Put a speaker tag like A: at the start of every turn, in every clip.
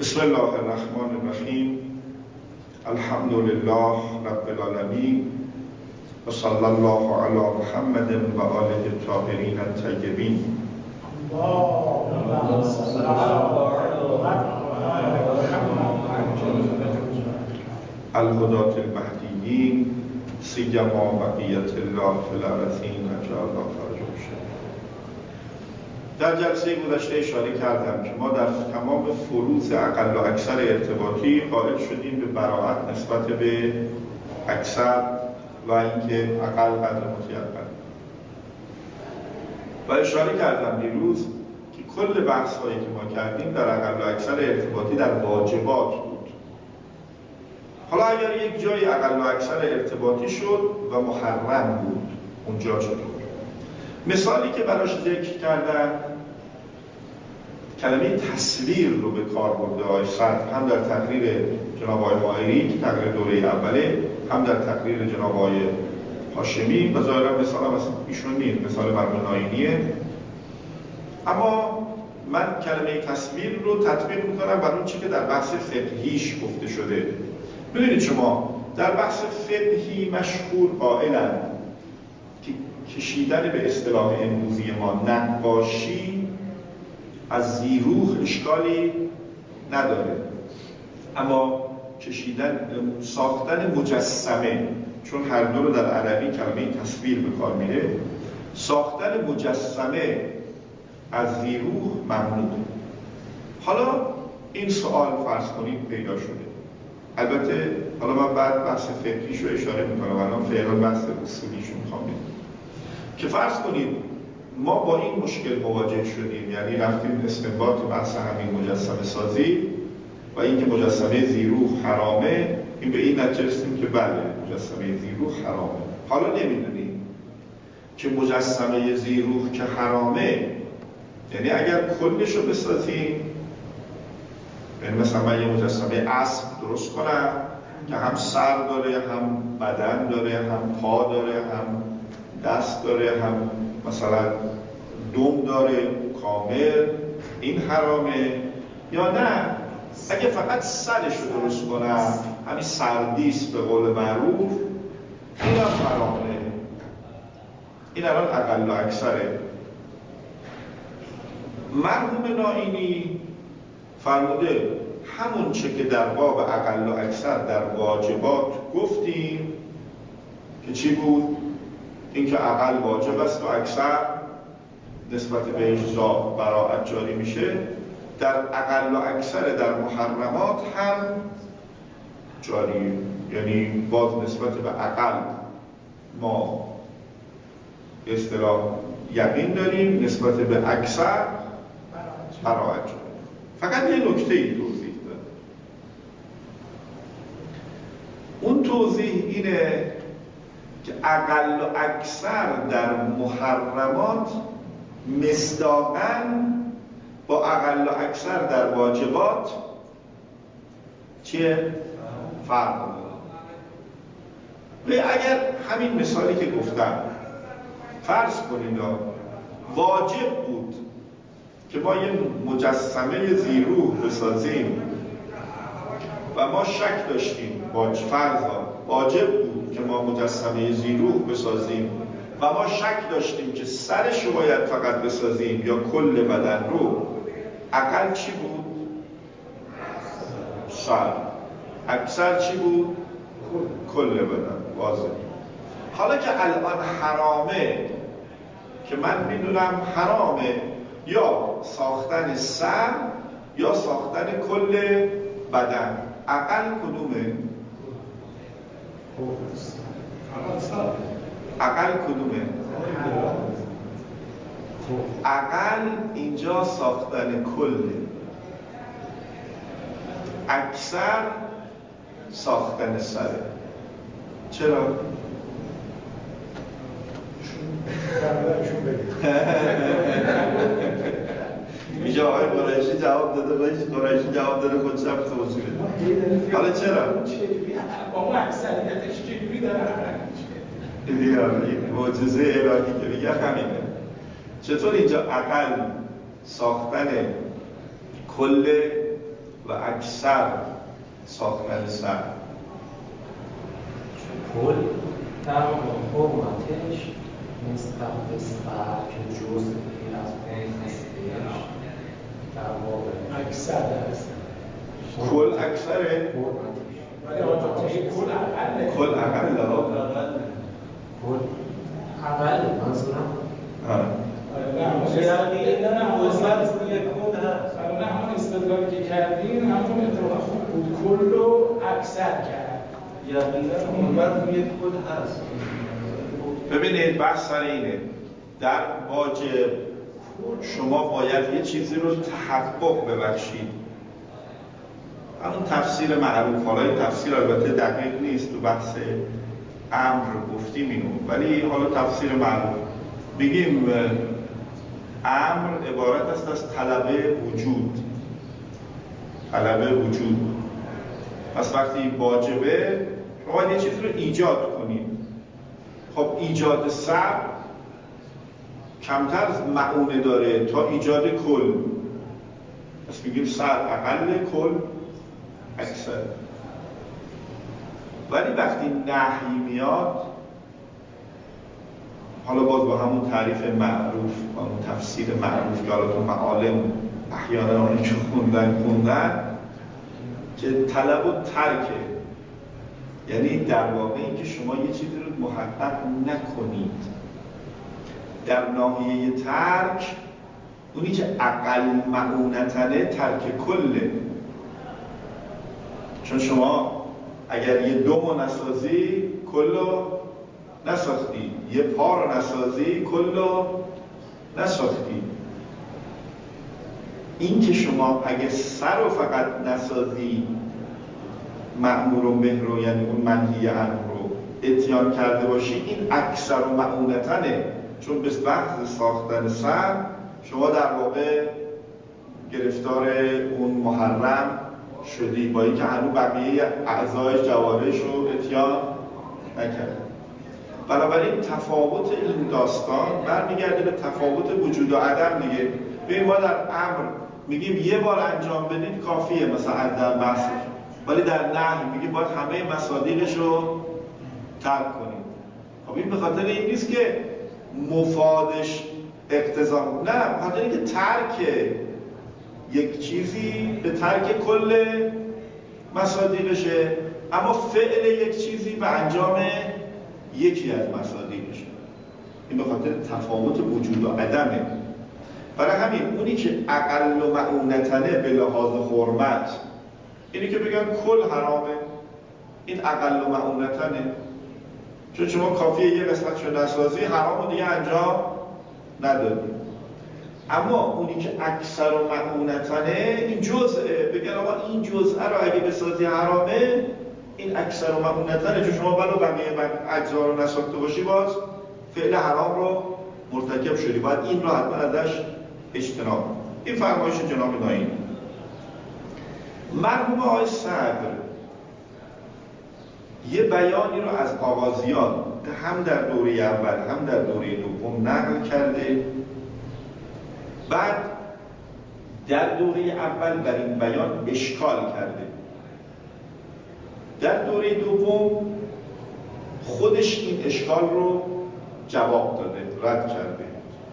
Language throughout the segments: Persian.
A: بسم الله الرحمن الرحیم. الحمد لله رب العالمین و صلی الله علی محمد و آله الطاهرین الطیبین. الهداة المهدیین سیما بقیت الله فی الارضین اجعل الله فرجهم شریف. در جلسه گذشته اشاره کردم که ما در تمام فروض اقل و اکثر ارتباطی قائل شدیم به براءت نسبت به اکثر و اینکه اقل قدر متیقن. و اشاره کردم دیروز که کل بحث هایی که ما کردیم در اقل و اکثر ارتباطی در واجبات بود. حالا اگر یک جای اقل و اکثر ارتباطی شد و محرم بود، اونجا چطور؟ مثالی که براش ذکر کردن کلمه تصویر رو به کار برده آقای صدر، هم در تقریر جناب آقای ماهری که تقریر دوره اوله، هم در تقریر جناب آقای هاشمی و ظاهرا مثال هم از ایشون نیست، مثال مرحوم ناینیه. اما من کلمه تصویر رو تطبیق میکنم بر اون چی که در بحث فقهیش گفته شده. ببینید شما در بحث فقهی مشهور قائلن که کشیدن به اصطلاح امروزی ما نقاشی از زیروح اشکالی نداره، اما کشیدن ساختن مجسمه، چون هر دو رو در عربی کلمه تصویر به کار میره، ساختن مجسمه از زیروح ممنوعه. حالا این سوال فرض کنید پیدا شده. البته حالا من بعد بحث فقهیش رو اشاره میکنم، الان فعلا بحث اصولیش رو میخوام بگم که فرض کنید ما با این مشکل مواجه شدیم، یعنی رفتیم استنباط بحث همین مجسمه سازی و اینکه مجسمه زیروح حرامه، این به این نتیجه رسیدیم که بله مجسمه زیروح حرامه. حالا نمیدونیم که مجسمه زیروح که حرامه یعنی اگر کلش رو بسازیم، یعنی مثلا من یه مجسمه اسب درست کنم که هم سر داره، هم بدن داره، هم پا داره، هم دست داره، هم مثلا دم داره کامل، این حرامه؟ یا نه اگه فقط سرش رو درست کنم، همین سردیس به قول معروف، این هم حرامه؟ این الان اقل و اکثره. مرحوم ناینی فرموده همون چه که در باب اقل و اکثر در واجبات گفتیم که چی بود؟ اینکه اقل واجب است و اکثر نسبت به اجزا براءت جاری میشه، در اقل و اکثر در محرمات هم جاری، یعنی باز نسبت به اقل ما اصطلاح یقین داریم، نسبت به اکثر براءت جاری. فقط یه نکته ای توضیح داد. اون توضیح اینه که اقل و اکثر در محرمات مصداقاً با اقل و اکثر در واجبات چیه؟ فرق داره. اگر همین مثالی که گفتم فرض کنید واجب بود که ما یه مجسمه زیروح بسازیم و ما شک داشتیم، واجب بود که ما مجسمه زیروح بسازیم و ما شک داشتیم که سرش رو باید فقط بسازیم یا کل بدن رو، اقل چی بود؟ سر. اکثر چی بود؟ کل بدن. واضح. حالا که الان حرامه، که من میدونم حرامه یا ساختن سر یا ساختن کل بدن، اقل کدومه؟ اقل کدومه؟ اقل اینجا ساختن کله، اکثر ساختن سره. چرا؟ اینجا آقای قریشی جواب داده، قریشی جواب داده، خودش هم توضیح بده. حالا چرا؟ با ما اکثریتش چجوری داره؟ این معجزه الهی که میگه همینه. چطور اینجا اقل ساختن کل و اکثر ساختن سر.
B: کل در حرمتش نسبت به سر که جزئی از اون هستش در واقع اکثر است.
A: کل اکثره؟
B: ولی حرمتش کل اقله.
A: کل اقله ها.
B: کل اقله منظورم.
C: نه همون استدلالی که کردیم همون اتفاقا خوب بود، کل رو اکثر کرد.
D: یقینا حرمت روی کل هست.
A: ببینید بحث سر اینه، در واجب شما باید یه چیزی رو تحقق ببخشید. همون تفسیر معروف، حالا این تفسیر البته دقیق نیست، تو بحث امر گفتیم اینو، ولی حالا تفسیر معروف بگیم امر عبارت است از طلب وجود. طلب وجود. پس وقتی واجبه شما باید یه چیزی رو ایجاد کنید. خب ایجاد سر کمتر معونه داره تا ایجاد کل. پس میگیم سر اقل، کل اکثر. ولی وقتی نهی میاد، حالا باز با همون تعریف معروف، با همون تفسیر معروف که حالا تو معالم احیانا اونی که خوندن که طلب و ترکه، یعنی در واقع این که شما یه چیزی رو محقق نکنید. در ناحیه ترک اونی که اقل معونتنه ترک کله. چون شما اگر یه دومو نسازی کلو نساختی، یه پا رو نسازی کلو نساختی. این که شما اگه سر رو فقط نسازی، مأمور و مهر رو، یعنی اون منهی عنه رو اتیان کرده باشی، این اکثر و معونتنه. چون به بحث ساختن سر شما در واقع گرفتار اون محرم شدی، با اینکه هنوز بقیه اعضایش جوارحش رو اتیان نکرد. بنابراین تفاوت این داستان برمیگرده به تفاوت وجود و عدم دیگه. ببین ما در امر میگیم یه بار انجام بدید کافیه، مثلا در بحثش، ولی در نهی میگیم باید همه مصادیقش رو ترک کنید. خب این به خاطر این نیست که مفادش اقتضا، نه، به خاطر اینکه ترک یک چیزی به ترک کل مصادیقشه، اما فعل یک چیزی به انجام یکی از مصادیقشه. این به خاطر تفاوت وجود و عدمه. برای همین اونی که اقل و معونتنه به لحاظ حرمت، اینی که بگن کل حرامه، این اقل و معونتنه. چون شما کافیه یه قسمتشو نسازی، حرام و دیگه انجام ندادی. اما اونی که اکثر و معونتنه، این جزءه، بگن آقا این جزء رو اگه بسازی حرامه، این اکثر و معونتنه. چون شما بلو بقیه اجزا رو نساخته باشی، باز فعل حرام رو مرتکب شدی، باید این رو حتما ازش اجتناب. این فرمایش جناب ناینی. مرحوم آقای صدر یه بیانی رو از آغازیان هم در دوره اول هم در دوره دوم نقل کرده. بعد در دوره اول بر این بیان اشکال کرده، در دوره دوم خودش این اشکال رو جواب داده، رد کرده.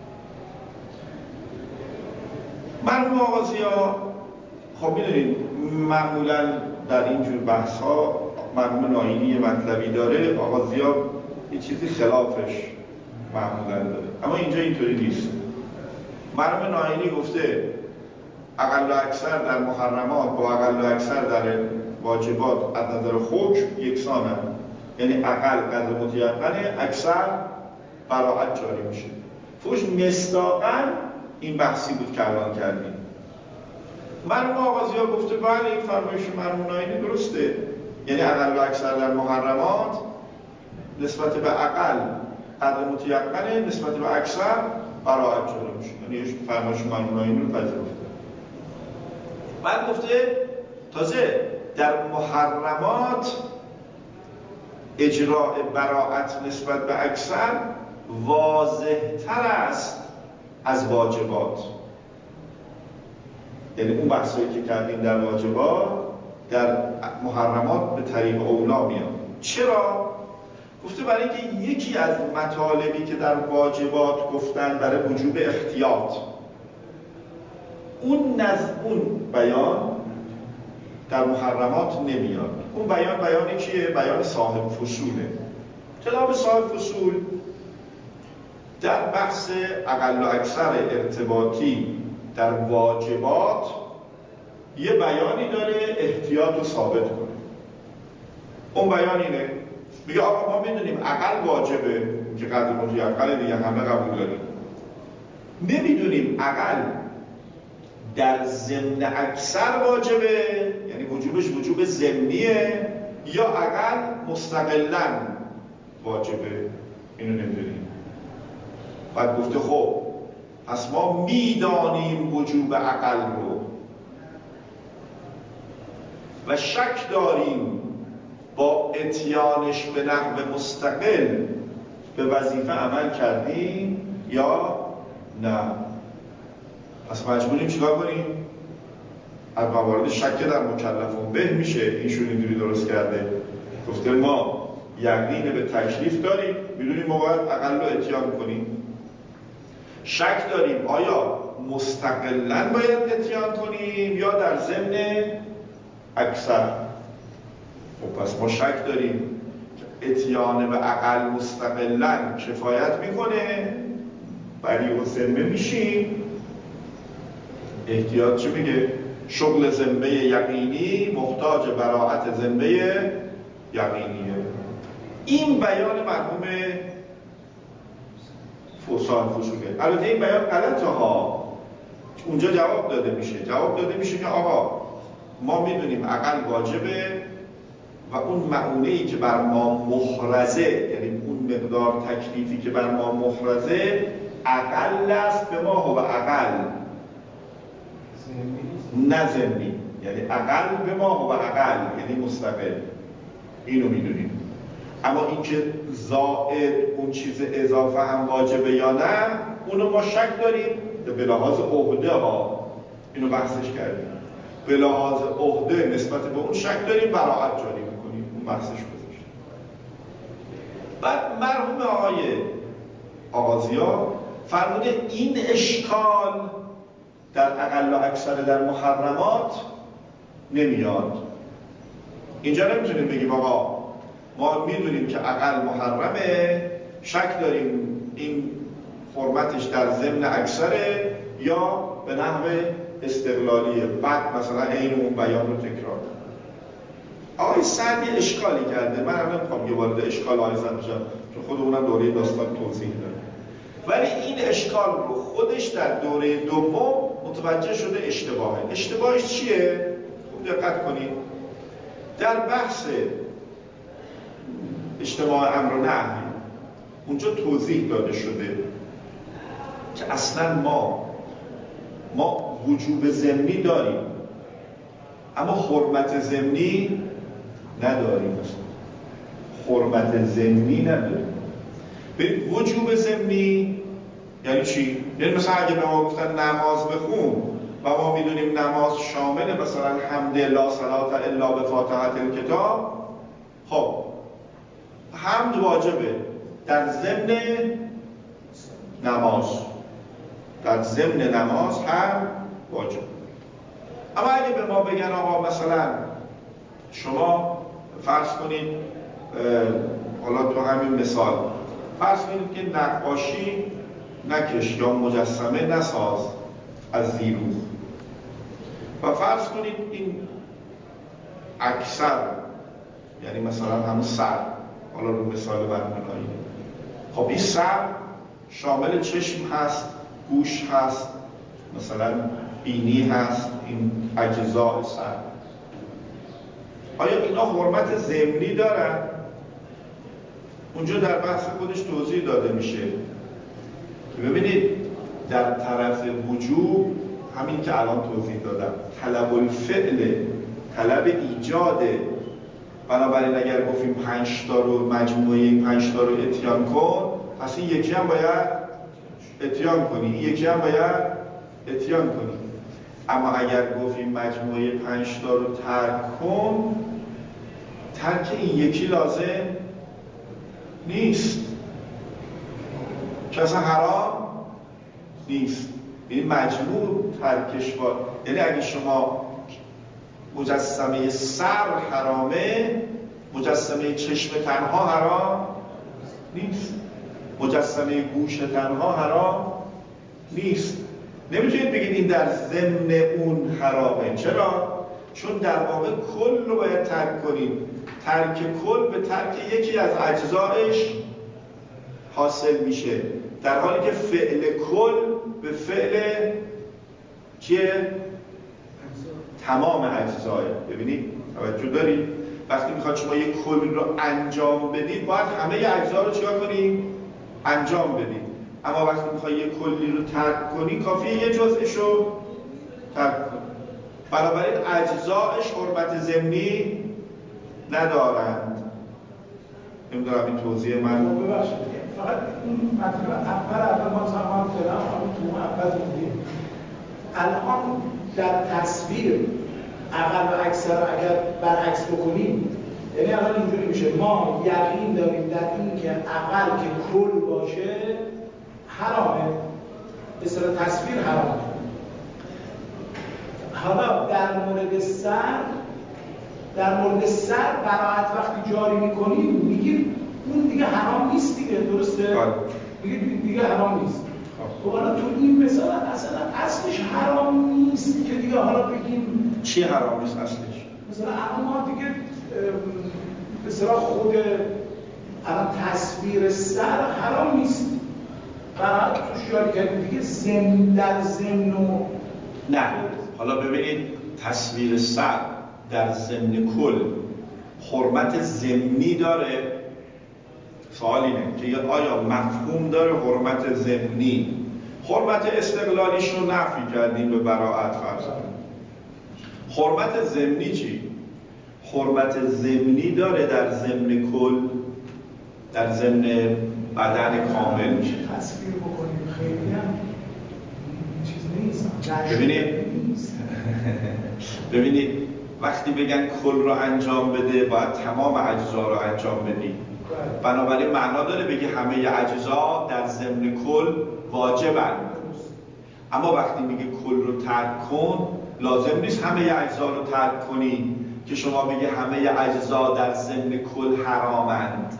A: مرحوم آغازی‌ها خب میدونید معمولا در اینجور بحث ها مرحوم ناینی یه مطلبی داره، آغازی‌ها یه چیزی خلافش معمولا داره، اما اینجا اینطوری نیست. مرحوم ناینی گفته اقل و اکثر در محرمات با اقل و اکثر در واجبات از نظر حکم یکسانه، یعنی اقل قدر متیقنه، اکثر براعت جاری میشه. فوش مصداقاً این بحثی بود که الان کردیم. مرحوم آغازی‌ها گفته بله این فرمایش مرحوم ناینی درسته، یعنی اقل و اکثر در محرمات نسبت به اقل قدر متیقنه، نسبت به اکثر براعت جاری میشه. یعنی فرمایش مرحوم ناینی رو پذیرفته. بعد گفته تازه در محرمات اجراء براعت نسبت به اکثر واضح تر است از واجبات. یعنی اون بحثایی که کردیم در واجبات در محرمات به طریق اولا میاد. چرا؟ گفته برای اینکه یکی از مطالبی که در واجبات گفتن برای وجوب احتیاط، اون بیان در محرمات نمیاد. اون بیانی چیه؟ بیان صاحب فصوله. جناب صاحب فصول در بحث اقل و اکثر ارتباطی در واجبات یه بیانی داره احتیاط رو ثابت کنه. اون بیان اینه، میگه آقا ما میدونیم اقل واجبه که قدر مجی اقل دیگه همه قبول داریم، نمیدونیم اقل در ضمن اکثر واجبه، یعنی وجوبش وجوب ضمنیه یا اقل مستقلاً واجبه، اینو نمیدونیم. بعد گفته خب پس ما میدانیم وجوب اقل رو و شک داریم با اتیانش به نحو مستقل به وظیفه عمل کردیم یا نه. پس مجبوریم چیکار کنیم؟ از موارد شک در مکلفون به میشه، اینشون اینجوری درست کرده. گفته ما یقین به تکلیف داریم، میدونیم موقع اقل رو اتیان کنیم. شک داریم آیا مستقلاً باید اتیان کنیم یا در ضمن اکثر. خب پس ما شک داریم که اتیان به اقل مستقلاً کفایت میکنه، ولی و ذمه میشیم. احتیاط چی میگه؟ شغل ذمه یقینی محتاج براءت ذمه یقینیه. این بیان مرحوم صاحب فصوله. البته این بیان غلطه ها. اونجا جواب داده میشه که آقا ما میدونیم اقل واجبه و اون معونه‌ای که بر ما محرزه، یعنی اون مقدار تکلیفی که بر ما محرزه اقل است به ما و اقل نه ضمنی، یعنی اقل به ما و اقل یعنی مستقل. اینو میدونیم. اما اینکه زائد اون چیز اضافه هم واجبه یا نه، اونو ما شک داریم. به لحاظ عهده ها اینو بحثش کردیم، به لحاظ عهده نسبت به اون شک داریم، براءت جاری میکنیم. اون بحثش گذاشت. بعد مرحوم آقای آغازیا فرموده این اشکال در اقل و اکثر در محرمات نمیاد. اینجا نمیتونیم بگیم آقا ما میدونیم که اقل محرمه، شک داریم این حرمتش در ضمن اکثره یا به نحو استقلالیه، بعد مثلا عین اون بیان رو تکرار. آقای سعدی اشکالی کرده، من هم نمیخوام یه وارد اشکال آیزن بشم چون خودمونم دوره داستان توضیح داره، ولی این اشکال رو خودش در دوره دوم متوجه شده اشتباهه. اشتباهش چیه؟ خوب دقت کنید. در بحث اجتماع امر و نهی اونجا توضیح داده شده که اصلا ما وجوب ضمنی داریم اما حرمت ضمنی نداریم. حرمت ضمنی نداریم. ببین وجوب ضمنی یعنی چی؟ یعنی مثلا اگه به ما گفتن نماز بخون و ما میدونیم نماز شامل مثلا حمد لا صلات الا به فاتحه الکتاب، خب حمد واجبه در ضمن نماز، در ضمن نماز هم واجب. اما اگه به ما بگن آقا مثلا شما فرض کنید حالا تو همین مثال فرض کنید که نقاشی نکش یا مجسمه نساز از زیروح و فرض کنید این اکثر یعنی مثلا همون سر، حالا رو مثال برمونایی، خب این سر شامل چشم هست، گوش هست، مثلا بینی هست، این اجزاء سر. آیا اینا حرمت ضمنی دارن؟ اونجا در بحث خودش توضیح داده میشه که ببینید در طرف وجوب همین که الان توضیح دادم طلب الفعل، طلب ایجاده. بنابراین اگر گفتیم 5 تا رو مجموعه این 5 تا رو اتیان کن، پس این یکی هم باید اتیان کنی، این یکی هم باید اتیان کنی. اما اگر گفتیم مجموعه 5 تا رو ترک کن، ترک این یکی لازم نیست که اصلا حرام نیست. این مجموع ترکش با، یعنی اگه شما مجسمه سر حرامه، مجسمه چشم تنها حرام نیست، مجسمه گوش تنها حرام نیست. نمیتونید بگید این در ضمن اون حرامه. چرا؟ چون در واقع کل رو باید ترک کنید. ترک کل به ترک یکی از اجزایش حاصل میشه، در حالی که فعل کل به فعل چیه؟ تمام اجزای. ببینید توجه دارید؟ وقتی میخواد شما یک کل رو انجام بدید باید همه اجزا رو چیکار کنید؟ انجام بدید. اما وقتی میخوای یک کلی رو ترک کنی کافیه یه جزءش رو ترک کنی. بنابراین اجزایش حرمت ضمنی ندارند. نمیدونم این توضیح من
C: ببخشید فقط این مطلب اول ما زمان فعلا تو اول بودیم. الان در تصویر اقل و اکثر اگر برعکس بکنیم، یعنی الان اینجوری میشه ما یقین داریم در این که اقل که کل باشه حرامه، به صورت تصویر حرامه. حالا در مورد سر براعت وقتی جاری میکنیم میگیم اون دیگه حرام نیست دیگه، درسته؟ میگیم دیگه حرام نیست. خب حالا تو این مثال اصلا اصلش حرام نیست که دیگه حالا بگیم
A: چی حرام نیست اصلش؟
C: مثلا ما دیگه مثلا خود الان تصویر سر حرام نیست، براعت توش جاری کردیم دیگه در ضمن و
A: نه. حالا ببینید تصویر سر در ضمن کل حرمت ضمنی داره؟ سوال اینه که آیا مفهوم داره حرمت ضمنی؟ حرمت استقلالیش رو نفی کردیم به براعت فرض. حرمت ضمنی چی؟ حرمت ضمنی داره در ضمن کل، در ضمن بدن کامل میشه.
C: تصویر بکنیم خیلی هم چیز نیست.
A: ببینید وقتی بگن کل رو انجام بده باید تمام اجزا رو انجام بدی. بنابراین معنا داره بگی همه اجزا در ضمن کل واجبن. اما وقتی میگه کل رو ترک کن لازم نیست همه اجزا رو ترک کنی که شما بگی همه اجزا در ضمن کل حرامند.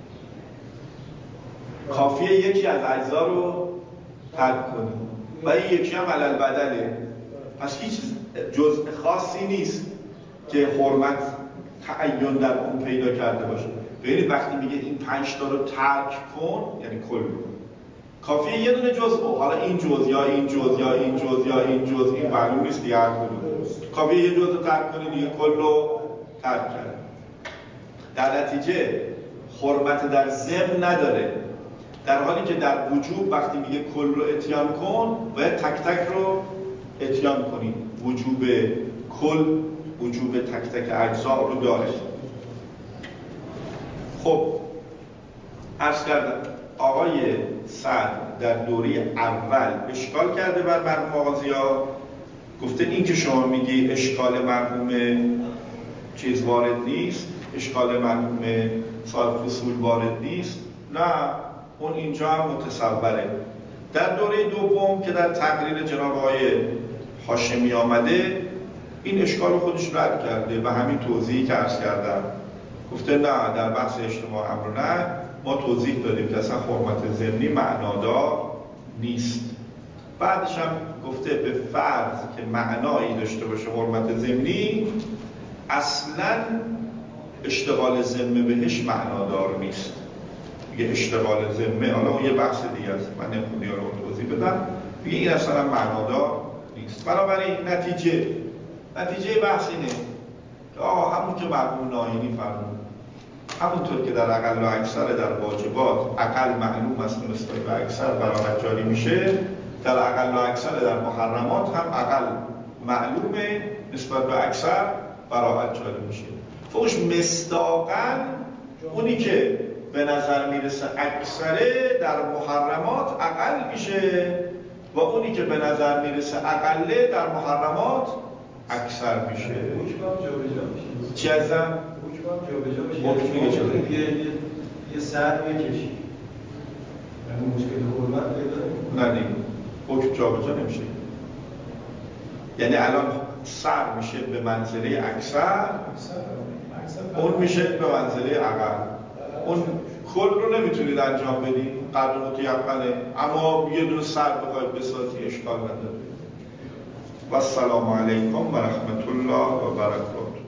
A: کافیه یکی از اجزا رو ترک کنی و این یکی هم علل بدله. پس هیچ جزء خاصی نیست که حرمت تعین در اون پیدا کرده باشه. ببینید وقتی میگه این 5 تا رو ترک کن یعنی کل رو، کافیه یه دونه جزء، حالا این جزء یا این جزء یا این جزء یا این جزء، این معلوم نیست دیگه هر کدوم، کافیه یه جزء ترک کنی دیگه کل رو ترک کرد. در نتیجه حرمت در ضمن نداره، در حالی که در وجوب وقتی میگه کل رو اتیان کن باید تک تک رو اتیان کنی. وجوب کل وجوب تک تک اجزا رو داره. خب عرض کردم آقای سعد در دوره اول اشکال کرده بر مرحوم آغازیا، گفته این که شما میگی اشکال مرحوم چیز وارد نیست، اشکال مرحوم صاحب فصول وارد نیست، نه اون اینجا هم متصوره. در دوره دوم که در تقریر جناب آقای هاشمی آمده این اشکال خودش رد کرده و همین توضیحی که عرض کردم، گفته نه در بحث اجتماع امر نه ما توضیح دادیم که اصلا حرمت ضمنی معنادار نیست. بعدش هم گفته به فرض که معنایی داشته باشه حرمت ضمنی اصلا اشتغال ذمه بهش معنادار نیست. میگه اشتغال ذمه، حالا اون یه بحث دیگه است من نمیخوام دیگه رو توضیح بدم، میگه این اصلا معنادار نیست. بنابراین نتیجه بحث اینه که همون که مرحوم ناینی فرمود، همونطور که در اقل و اکثر در واجبات اقل معلوم است نسبت به اکثر براعت جاری میشه، در اقل و اکثر در محرمات هم اقل معلومه نسبت به اکثر براعت جاری میشه. فوقش مصداقاً اونی که به نظر میرسه اکثره در محرمات اقل میشه و اونی که به نظر میرسه اقله در محرمات اکثر میشه.
D: حکم هم جابجا میشه.
A: چی ازم؟
D: حکم هم جابجا میشه.
A: حکم میگه
D: یه سر میکشی. یعنی مشکل حرمت پیدا نمی‌کنه.
A: نه دیگه. حکم جابجا نمیشه. یعنی الان سر میشه به منزله اکثر، اون میشه به منزله اقل. اون کل رو نمیتونید انجام بدید، قدر متیقنه، اما یه دونه سر بخواید بسازی اشکال نداره. و السلام علیکم و رحمت الله و برکاته.